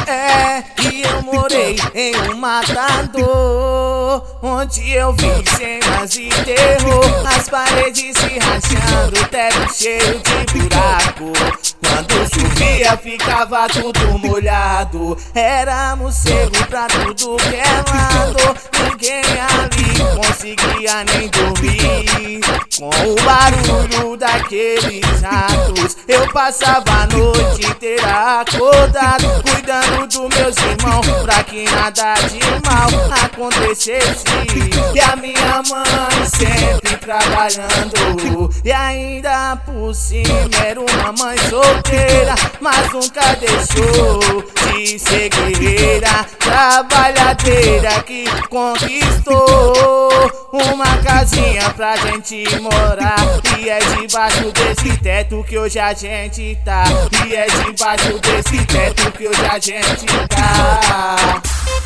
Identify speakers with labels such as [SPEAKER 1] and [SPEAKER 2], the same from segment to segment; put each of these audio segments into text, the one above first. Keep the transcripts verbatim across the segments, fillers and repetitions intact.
[SPEAKER 1] É que eu morei em um matador, onde eu vi cenas de terror, as paredes se rachando, o teto cheio de buraco. Quando chovia ficava tudo molhado, era morcego pra tudo que é lado. Ninguém ali conseguia nem dormir com o barulho daqueles ratos. Eu passava a noite inteira acordado, cuidando dos meus irmãos, pra que nada de mal acontecesse. E a minha mãe sempre trabalhando, e ainda por cima era uma mãe solteira, mas nunca deixou de ser guerreira, trabalhadeira que conquistou uma casinha pra gente morar. E é debaixo desse teto que hoje a gente tá, e é debaixo desse teto que hoje a gente tá.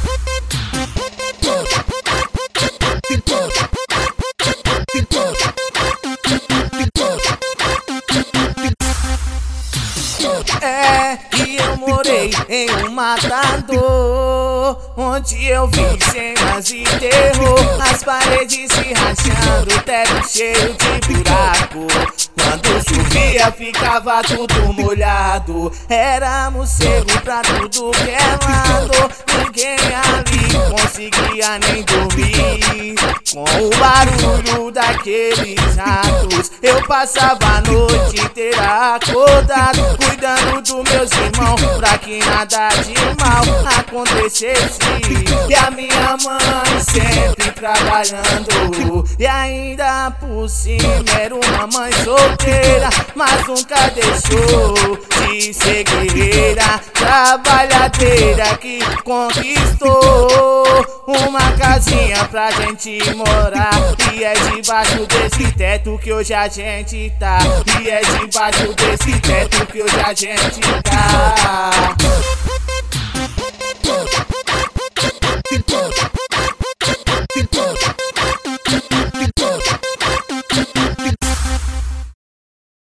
[SPEAKER 1] É que eu morei em um matador, onde eu vi cenas de terror, as paredes se rachando, o teto cheio de buraco. Quando chovia ficava tudo molhado, era morcego pra tudo que é lado. Ninguém ali conseguia nem dormir com o barulho daqueles ratos. Eu passava a noite inteira acordado, cuidando dos meus irmãos, pra que nada de mal acontecesse. E a minha mãe sempre trabalhando, e ainda por cima era uma mãe solteira, mas nunca deixou de ser guerreira, trabalhadeira que conquistou uma casinha pra gente morar. E é debaixo desse teto que hoje a gente tá, e é debaixo desse teto que hoje a gente tá.